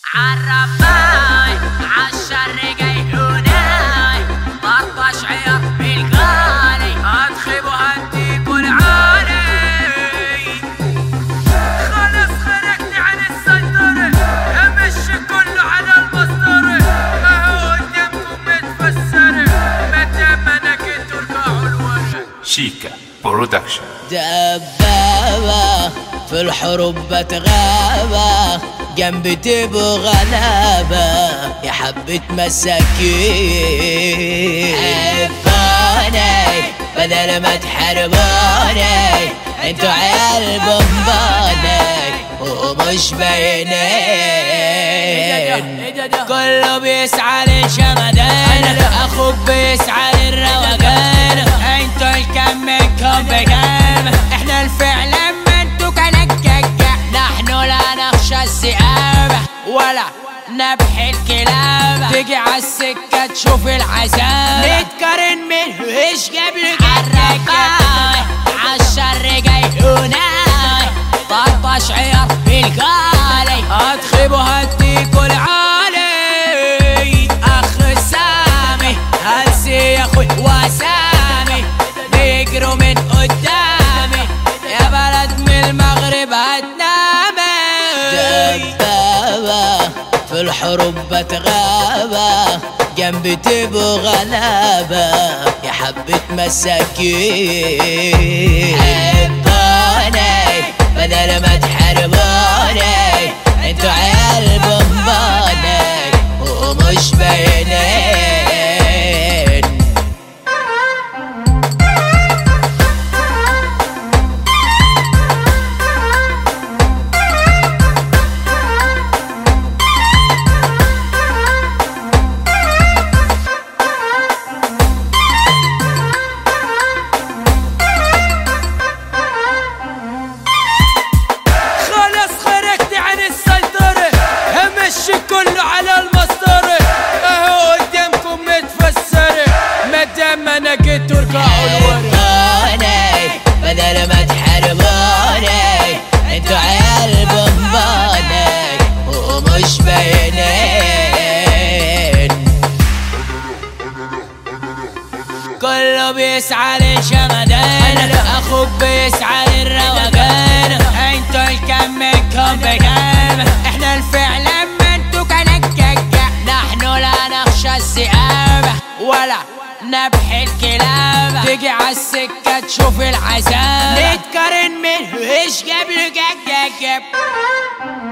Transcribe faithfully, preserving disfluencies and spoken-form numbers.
عالرباي عالشر جاي هناي طرطش عيار بالغالي هتخيب وهديكوا العالي. خلاص خرجت عن السيطرة همشي كله على المسطرة اهو قدامكم متفسرة مادام انا كنت ارجعوا لورا. شيكا برودكشن. دبابة في الحروب بتغابة جنبي تبقوا غلابة يا حبة مساكين. حبوني بدل ما تحاربوني انتوا عيال بمباني ومش باينين. كله بيسعى للجمدان اخوك بيسعى للروقان انتوا الكم منكم بكام احنا الفعل اما انتوا كنككة نحن لا نخشى الذئاب ولا نبح الكلاب تيجي عالسكة تشوف العذاب نتقارن منه ايش قبل عالرجاي عالشر جاي هناي طرطش عيار بالغالي هتخيب وهديكوا العالي. اخ سامي هلسي يا اخوي وسامي بيجروا من قدامي يا بلد من المغرب هتنامي. دبابة في الحروب بتغابة جنبي تبقوا غلابة يا حبة مساكين. حبوني بدل ما تحاربوني انتوا عيال بمباني ومش باينين. كله على المسطرة اهو قدامكم متفسرة مادام انا جيت ارجعوا لورا. بدل ما تحاربوني انتوا عيال بمباني ومش باينين. كله بيسعى للجمدان اخوك بيسعى للروقان انتوا الكم منكم بكام احنا الفعل الذئاب ولا نبح الكلاب تيجي عالسكة تشوف العذاب نتقارن منه ايش قبل جاك جاك.